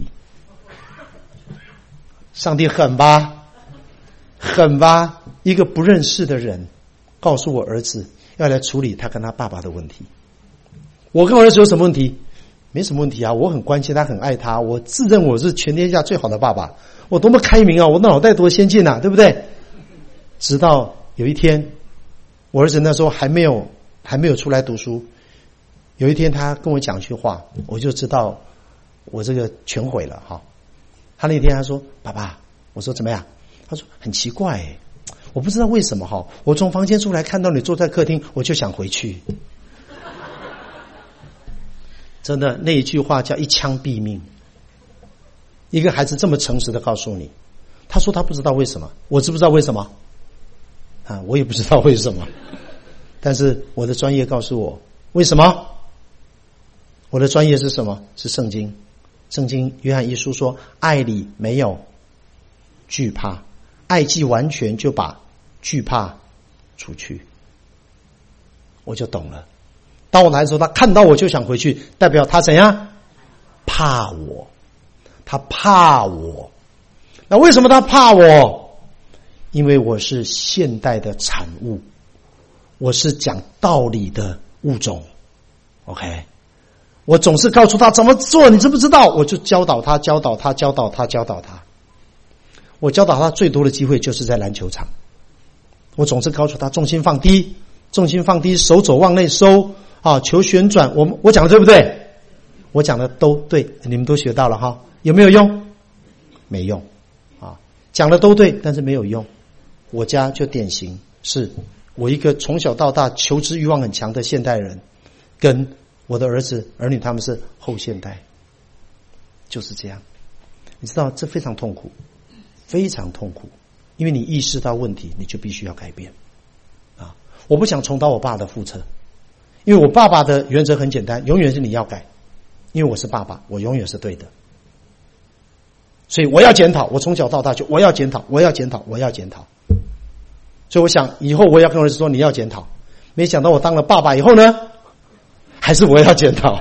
上帝狠吧？狠吧？一个不认识的人告诉我儿子要来处理他跟他爸爸的问题。我跟我儿子有什么问题？没什么问题啊，我很关心他，很爱他，我自认我是全天下最好的爸爸，我多么开明啊，我脑袋多先进啊，对不对？直到有一天，我儿子那时候还没有出来读书，有一天他跟我讲一句话，我就知道我这个全毁了哈。他那天他说：爸爸，我说怎么样？他说很奇怪我不知道为什么哈，我从房间出来看到你坐在客厅，我就想回去。真的，那一句话叫一枪毙命。一个孩子这么诚实的告诉你，他说他不知道为什么，我知不知道为什么？我也不知道为什么，但是我的专业告诉我为什么。我的专业是什么？是圣经。圣经约翰一书说：爱里没有惧怕，爱既完全，就把惧怕除去。我就懂了。当我来的时候，他看到我就想回去，代表他怎样？怕我。他怕我。那为什么他怕我？因为我是现代的产物，我是讲道理的物种 ，OK。我总是告诉他怎么做，你知不知道？我就教导他。我教导他最多的机会就是在篮球场。我总是告诉他重心放低，手肘往内收啊，球旋转。我讲的对不对？我讲的都对，你们都学到了哈。有没有用？没用啊，讲的都对，但是没有用。我家就典型是我一个从小到大求知欲望很强的现代人，跟我的儿女他们是后现代，就是这样。你知道这非常痛苦，非常痛苦，因为你意识到问题，你就必须要改变啊！我不想重蹈我爸的覆辙，因为我爸爸的原则很简单，永远是你要改，因为我是爸爸，我永远是对的，所以我要检讨。我从小到大就我要检讨。所以我想以后我要跟儿子说你要检讨。没想到我当了爸爸以后呢，还是我要检讨。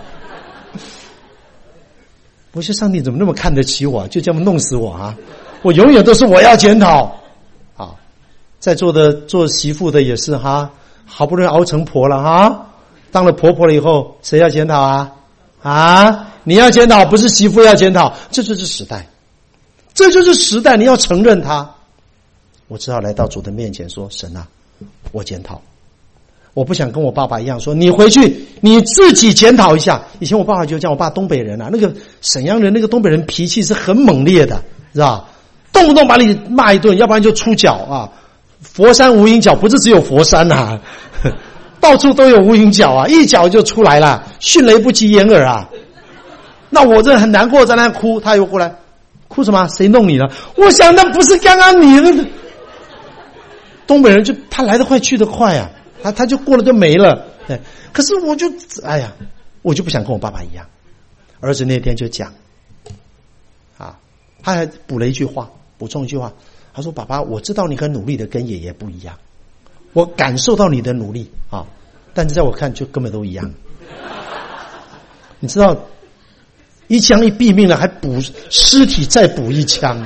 我说上帝怎么那么看得起我，就这么弄死我啊！我永远都是我要检讨啊！在座的做媳妇的也是哈，好不容易熬成婆了哈，当了婆婆了以后，谁要检讨啊？啊，你要检讨，不是媳妇要检讨，这就是时代，你要承认它。我只好来到主的面前说：神啊，我检讨。我不想跟我爸爸一样说，你回去你自己检讨一下。以前我爸爸就讲，我爸东北人啊，那个沈阳人，那个东北人脾气是很猛烈的，知道？动不动把你骂一顿，要不然就出脚啊。佛山无影脚，不是只有佛山啊，到处都有无影脚啊，一脚就出来了，迅雷不及掩耳啊。那我这很难过，在那哭，他又过来，哭什么？谁弄你了？我想那不是刚刚你的。东北人就他来得快去得快啊，他就过了就没了。对，可是我就我就不想跟我爸爸一样。儿子那天就讲啊，他还补充一句话，他说：爸爸，我知道你很努力的跟爷爷不一样，我感受到你的努力啊，但是在我看就根本都一样。你知道一枪一毙命了，还补尸体再补一枪。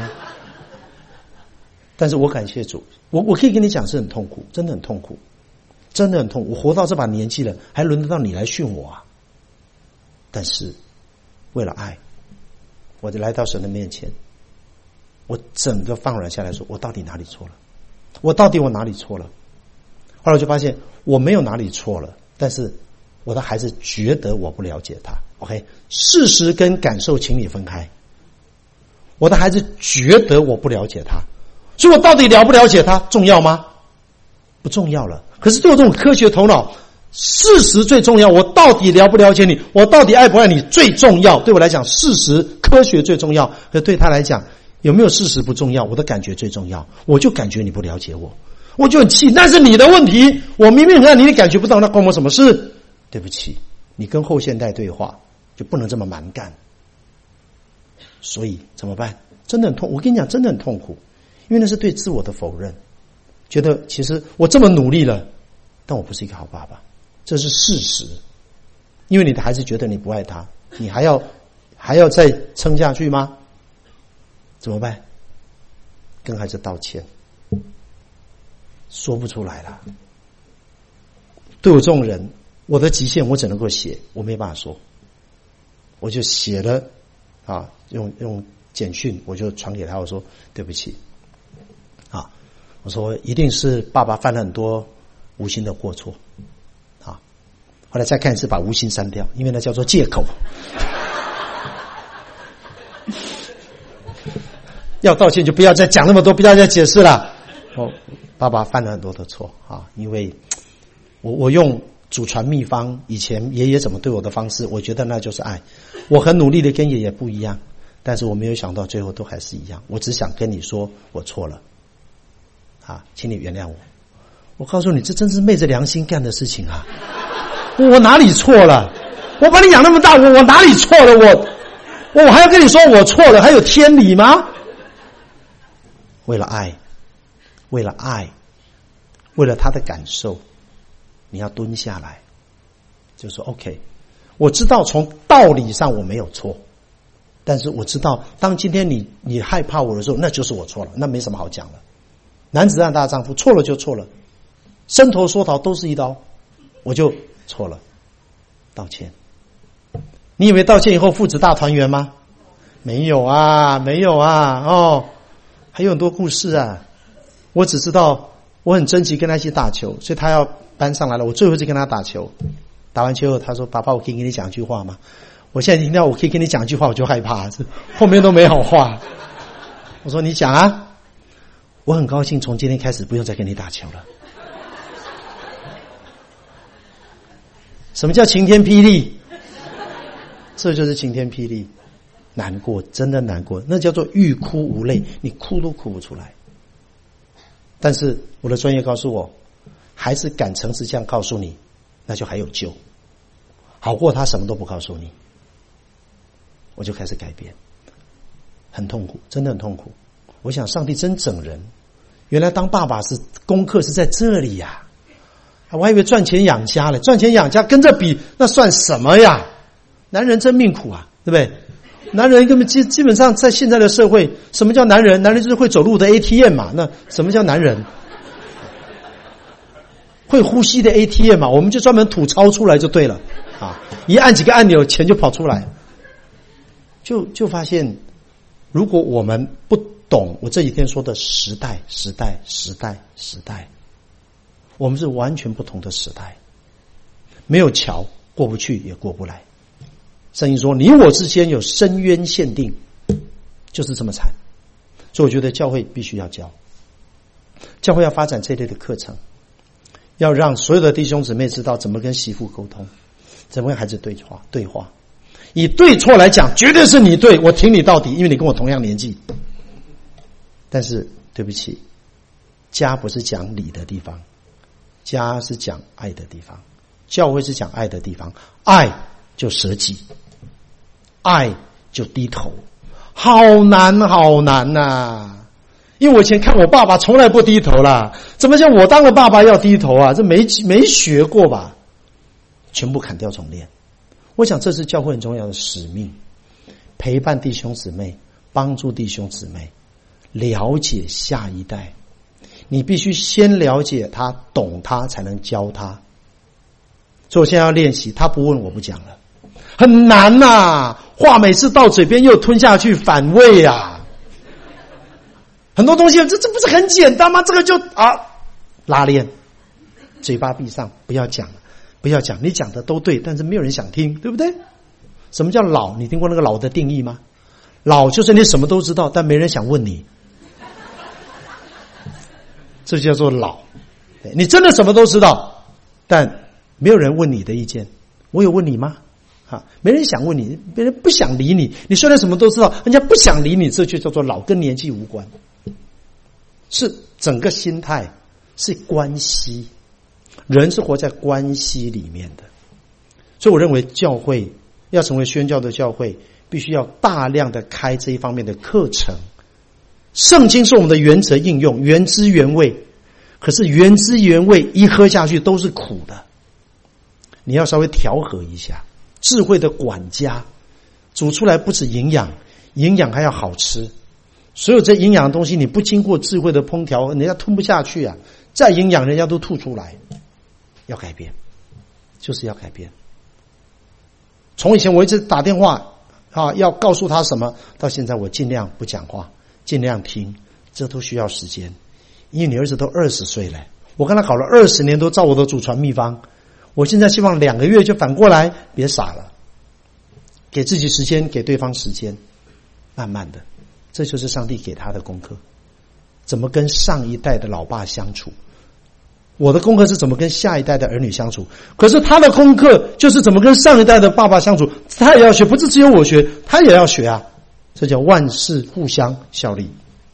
但是我感谢主，我可以跟你讲是很痛苦，真的很痛苦。我活到这把年纪了，还轮得到你来训我啊？但是为了爱，我就来到神的面前，我整个放软下来说，我到底哪里错了？我哪里错了？后来我就发现我没有哪里错了，但是我的孩子觉得我不了解他。OK， 事实跟感受请你分开。我的孩子觉得我不了解他，所以我到底了不了解他重要吗？不重要了。可是对我这种科学头脑，事实最重要。我到底了不了解你，我到底爱不爱你最重要。对我来讲，事实科学最重要，可对他来讲，有没有事实不重要，我的感觉最重要。我就感觉你不了解我，我就很气，那是你的问题。我明明很爱你，你感觉不到，那关我什么事？对不起，你跟后现代对话就不能这么蛮干。所以怎么办？真的很痛，我跟你讲，真的很痛苦，因为那是对自我的否认，觉得其实我这么努力了，但我不是一个好爸爸，这是事实。因为你的孩子觉得你不爱他，你还要再撑下去吗？怎么办？跟孩子道歉，说不出来了。对我这种人，我的极限我只能够写，我没办法说，我就写了啊，用简讯，我就传给他，我说对不起啊，我说一定是爸爸犯了很多无心的过错啊。后来再看一次，把无心删掉，因为那叫做借口。要道歉就不要再讲那么多，不要再解释了。爸爸犯了很多的错啊，因为我用祖传秘方，以前爷爷怎么对我的方式，我觉得那就是爱。我很努力的跟爷爷不一样，但是我没有想到最后都还是一样。我只想跟你说我错了啊，请你原谅我。我告诉你，这真是昧着良心干的事情啊！我哪里错了？我把你养那么大，我哪里错了？我还要跟你说我错了，还有天理吗？为了爱，为了他的感受，你要蹲下来，就说 OK， 我知道从道理上我没有错，但是我知道当今天你害怕我的时候，那就是我错了，那没什么好讲了。男子汉大丈夫，错了就错了，伸头缩逃都是一刀，我就错了，道歉。你以为道歉以后父子大团圆吗？没有啊，没有啊，还有很多故事啊。我只知道我很珍惜跟他一起打球，所以他要搬上来了，我最后一次跟他打球，打完球后他说：“爸爸，我可以跟你讲一句话吗？”我现在听到我可以跟你讲一句话，我就害怕，后面都没好话。我说：“你讲啊。”我很高兴，从今天开始不用再跟你打球了。什么叫晴天霹雳？这就是晴天霹雳。难过，真的难过，那叫做欲哭无泪，你哭都哭不出来。但是我的专业告诉我，孩子敢诚实这样告诉你，那就还有救，好过他什么都不告诉你。我就开始改变，很痛苦，真的很痛苦。我想上帝真整人，原来当爸爸是功课是在这里呀，我还以为赚钱养家了，赚钱养家跟这比那算什么呀？男人真命苦啊，对不对？男人根本基本上在现在的社会，什么叫男人？男人就是会走路的 ATM 嘛。那什么叫男人？会呼吸的 ATM 嘛，我们就专门吐钞出来就对了啊！一按几个按钮，钱就跑出来。就发现，如果我们不懂我这几天说的时代，我们是完全不同的时代，没有桥过不去也过不来。圣经说你我之间有深渊限定，就是这么惨。所以我觉得教会必须要教，教会要发展这类的课程，要让所有的弟兄姊妹知道怎么跟媳妇沟通，怎么跟孩子对话。以对错来讲，绝对是你对，我挺你到底，因为你跟我同样年纪。但是对不起，家不是讲理的地方，家是讲爱的地方，教会是讲爱的地方。爱就舍己，爱就低头，好难呐！因为我以前看我爸爸从来不低头啦，怎么像我当了爸爸要低头啊？这没学过吧？全部砍掉重练。我想这是教会很重要的使命，陪伴弟兄姊妹，帮助弟兄姊妹了解下一代。你必须先了解他，懂他，才能教他。所以我现在要练习，他不问我不讲了，很难呐，话每次到嘴边又吞下去，反胃啊。很多东西这不是很简单吗？这个就拉链，嘴巴闭上，不要讲了。不要讲，你讲的都对，但是没有人想听，对不对？什么叫老？你听过那个老的定义吗？老就是你什么都知道，但没人想问你，这就叫做老。你真的什么都知道，但没有人问你的意见。我有问你吗？没人想问你，别人不想理你。你虽然什么都知道，人家不想理你，这就叫做老，跟年纪无关，是整个心态，是关系。人是活在关系里面的，所以我认为教会要成为宣教的教会，必须要大量的开这一方面的课程。圣经是我们的原则应用，原汁原味，可是原汁原味一喝下去都是苦的，你要稍微调和一下。智慧的管家煮出来不止营养，营养还要好吃。所有这营养的东西你不经过智慧的烹调，人家吞不下去啊，再营养人家都吐出来。要改变，就是要改变。从以前我一直打电话要告诉他什么，到现在我尽量不讲话，尽量听，这都需要时间。因为你儿子都20岁了，我跟他搞了20年，都照我的祖传秘方。我现在希望2个月就反过来，别傻了，给自己时间，给对方时间，慢慢的，这就是上帝给他的功课。怎么跟上一代的老爸相处？我的功课是怎么跟下一代的儿女相处，可是他的功课就是怎么跟上一代的爸爸相处，他也要学，不是只有我学，他也要学啊。这叫万事互相效力。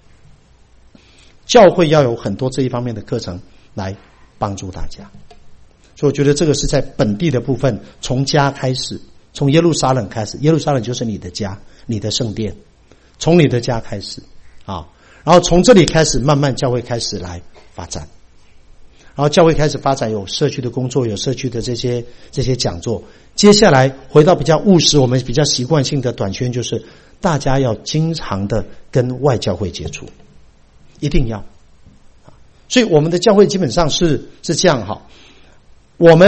教会要有很多这一方面的课程来帮助大家，所以我觉得这个是在本地的部分，从家开始，从耶路撒冷开始，耶路撒冷就是你的家，你的圣殿，从你的家开始然后从这里开始，慢慢教会开始来发展。然后教会开始发展，有社区的工作，有社区的这些讲座。接下来回到比较务实，我们比较习惯性的短圈，就是大家要经常的跟外教会接触，一定要。所以我们的教会基本上是这样我们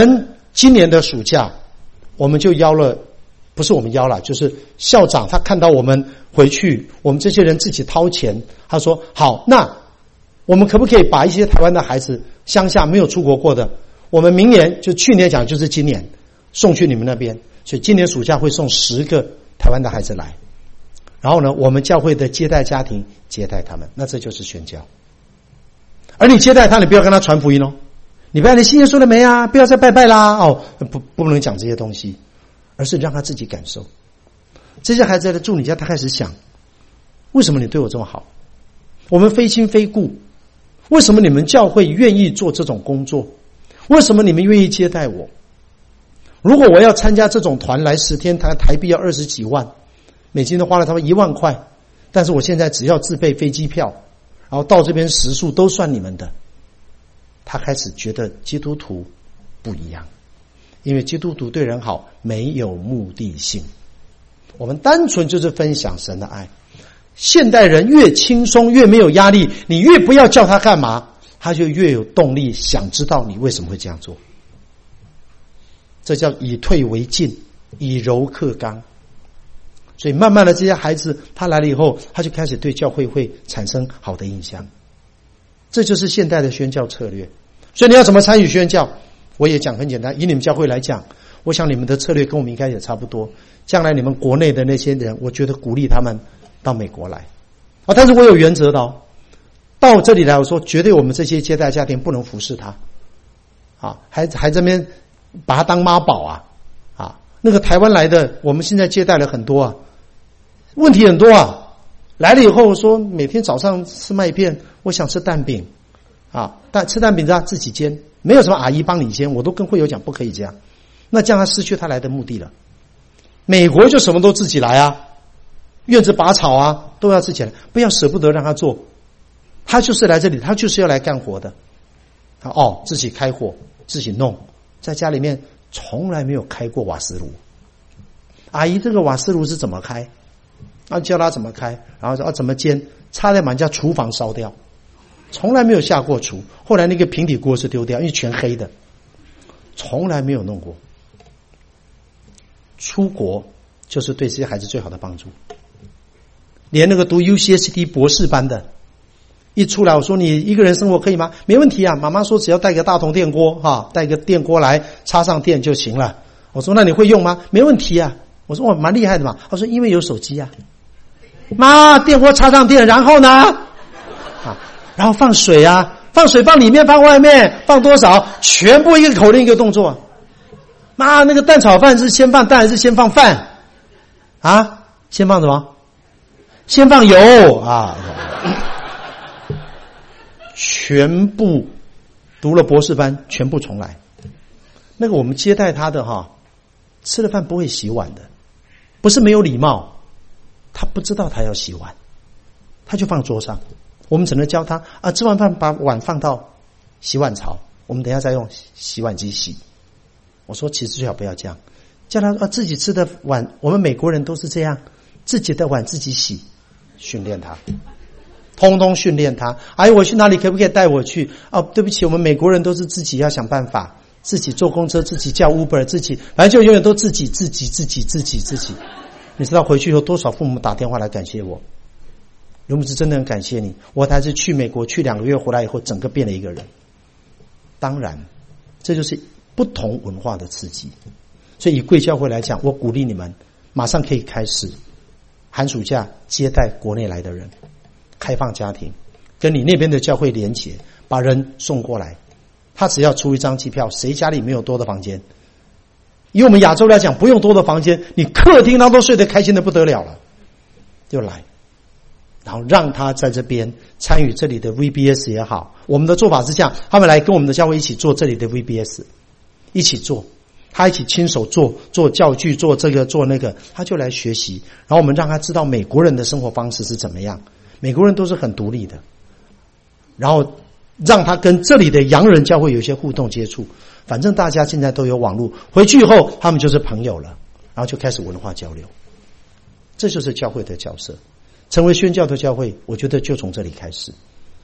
今年的暑假，我们就邀了，不是我们邀了，就是校长他看到我们回去，我们这些人自己掏钱，他说好，那我们可不可以把一些台湾的孩子，乡下没有出国过的，我们明年就去年讲就是今年送去你们那边，所以今年暑假会送10个台湾的孩子来，然后呢，我们教会的接待家庭接待他们，那这就是宣教。而你接待他，你不要跟他传福音哦，你不要你信耶稣了没啊？不要再拜拜啦哦，不能讲这些东西，而是让他自己感受。这些孩子来住你家，他开始想，为什么你对我这么好？我们非亲非故，为什么你们教会愿意做这种工作？为什么你们愿意接待我？如果我要参加这种团来10天，台币要20几万，美金都花了他们1万块，但是我现在只要自备飞机票，然后到这边食宿都算你们的。他开始觉得基督徒不一样，因为基督徒对人好没有目的性，我们单纯就是分享神的爱。现代人越轻松越没有压力，你越不要叫他干嘛，他就越有动力想知道你为什么会这样做。这叫以退为进，以柔克刚。所以慢慢的这些孩子他来了以后，他就开始对教会会产生好的印象。这就是现代的宣教策略。所以你要怎么参与宣教，我也讲很简单，以你们教会来讲，我想你们的策略跟我们应该也差不多。将来你们国内的那些人，我觉得鼓励他们到美国来但是我有原则的哦。到这里来，我说绝对我们这些接待家庭不能服侍他还这边把他当妈宝那个台湾来的，我们现在接待了很多问题很多来了以后说每天早上吃麦片，我想吃蛋饼但吃蛋饼他自己煎，没有什么阿姨帮你煎，我都跟会友讲不可以这样，那这样他失去他来的目的了。美国就什么都自己来院子拔草都要自己来，不要舍不得让他做，他就是来这里，他就是要来干活的自己开火自己弄，在家里面从来没有开过瓦斯炉。阿姨这个瓦斯炉是怎么开教他怎么开，然后说怎么煎，差点把人家厨房烧掉，从来没有下过厨。后来那个平底锅是丢掉，因为全黑的，从来没有弄过。出国就是对这些孩子最好的帮助。连那个读 UCSD 博士班的一出来，我说你一个人生活可以吗？没问题妈妈说只要带个大同电锅带个电锅来插上电就行了。我说那你会用吗？没问题我说蛮厉害的嘛。他说因为有手机妈，电锅插上电，然后呢然后放水放水放里面放外面放多少，全部一个口令一个动作。妈，那个蛋炒饭是先放蛋还是先放饭先放什么？先放油全部读了博士班，全部重来。那个我们接待他的吃了饭不会洗碗的，不是没有礼貌，他不知道他要洗碗，他就放桌上。我们只能教他吃完饭把碗放到洗碗槽，我们等一下再用洗碗机洗。我说其实最好不要这样，叫他自己吃的碗，我们美国人都是这样，自己的碗自己洗，训练他，通通训练他。我去哪里可不可以带我去？对不起，我们美国人都是自己要想办法，自己坐公车，自己叫 Uber， 自己反正就永远都自己。你知道回去以后多少父母打电话来感谢我，刘牧师真的很感谢你，我还是去美国去2个月回来以后，整个变了一个人。当然，这就是不同文化的刺激。所以以贵教会来讲，我鼓励你们马上可以开始寒暑假接待国内来的人，开放家庭，跟你那边的教会连结，把人送过来。他只要出一张机票，谁家里没有多的房间？以我们亚洲来讲，不用多的房间，你客厅他都睡得开心的不得了了，就来，然后让他在这边参与这里的 VBS 也好。我们的做法是这样，他们来跟我们的教会一起做这里的 VBS， 一起做，他一起亲手做教具，做这个做那个，他就来学习。然后我们让他知道美国人的生活方式是怎么样，美国人都是很独立的，然后让他跟这里的洋人教会有一些互动接触。反正大家现在都有网络，回去以后他们就是朋友了，然后就开始文化交流。这就是教会的角色。成为宣教的教会，我觉得就从这里开始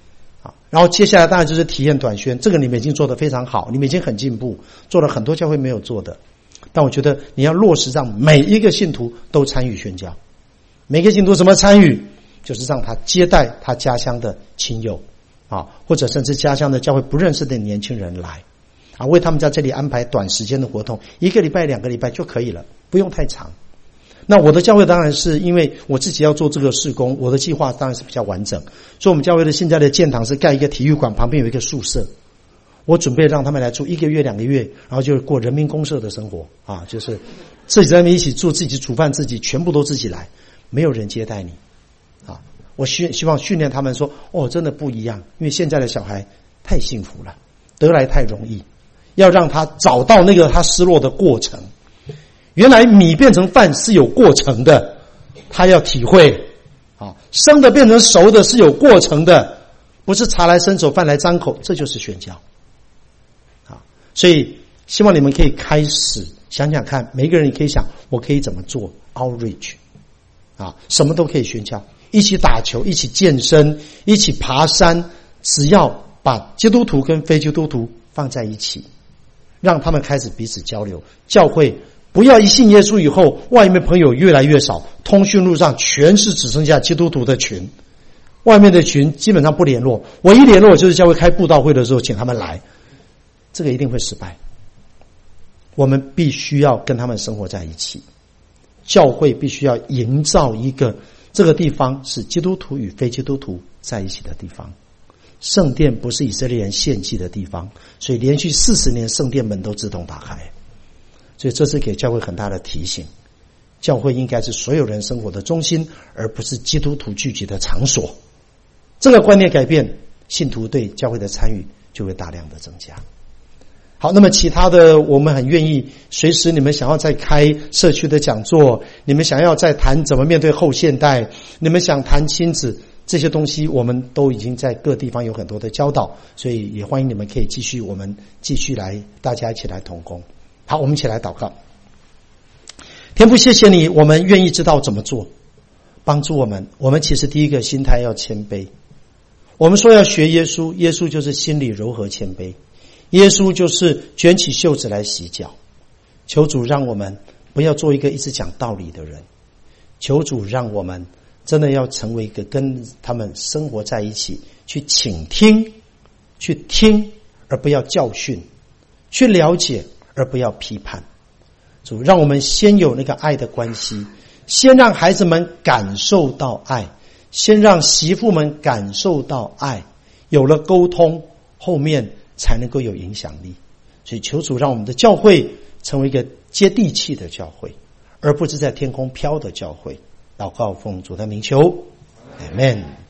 然后接下来当然就是体验短宣，这个你们已经做得非常好，你们已经很进步，做了很多教会没有做的。但我觉得你要落实让每一个信徒都参与宣教。每个信徒怎么参与？就是让他接待他家乡的亲友或者甚至家乡的教会不认识的年轻人来为他们在这里安排短时间的活动，1个礼拜2个礼拜就可以了，不用太长。那我的教会当然是因为我自己要做这个事工，我的计划当然是比较完整，所以我们教会的现在的建堂是盖一个体育馆，旁边有一个宿舍，我准备让他们来住1个月2个月，然后就过人民公社的生活就是自己在那边一起住，自己煮饭，自己全部都自己来，没有人接待你我希望训练他们说真的不一样，因为现在的小孩太幸福了，得来太容易，要让他找到那个他失落的过程。原来米变成饭是有过程的，他要体会生的变成熟的是有过程的，不是茶来伸手饭来张口，这就是宣教所以希望你们可以开始想想看，每一个人你可以想我可以怎么做 outreach 什么都可以宣教，一起打球，一起健身，一起爬山，只要把基督徒跟非基督徒放在一起，让他们开始彼此交流。教会不要一信耶稣以后，外面朋友越来越少，通讯录上全是只剩下基督徒的群，外面的群基本上不联络，我一联络就是教会开布道会的时候请他们来，这个一定会失败。我们必须要跟他们生活在一起，教会必须要营造一个这个地方是基督徒与非基督徒在一起的地方。圣殿不是以色列人献祭的地方，所以连续40年圣殿门都自动打开。所以这是给教会很大的提醒，教会应该是所有人生活的中心，而不是基督徒聚集的场所。这个观念改变，信徒对教会的参与就会大量的增加。好，那么其他的我们很愿意随时你们想要再开社区的讲座，你们想要再谈怎么面对后现代，你们想谈亲子，这些东西我们都已经在各地方有很多的教导，所以也欢迎你们可以继续，我们继续来大家一起来同工。好，我们一起来祷告。天父，谢谢你，我们愿意知道怎么做，帮助我们。我们其实第一个心态要谦卑，我们说要学耶稣，耶稣就是心里柔和谦卑，耶稣就是卷起袖子来洗脚。求主让我们不要做一个一直讲道理的人，求主让我们真的要成为一个跟他们生活在一起，去倾听，去听而不要教训，去了解而不要批判。主让我们先有那个爱的关系，先让孩子们感受到爱，先让媳妇们感受到爱，有了沟通，后面才能够有影响力。所以求主让我们的教会成为一个接地气的教会，而不是在天空飘的教会。祷告奉主的名求， Amen。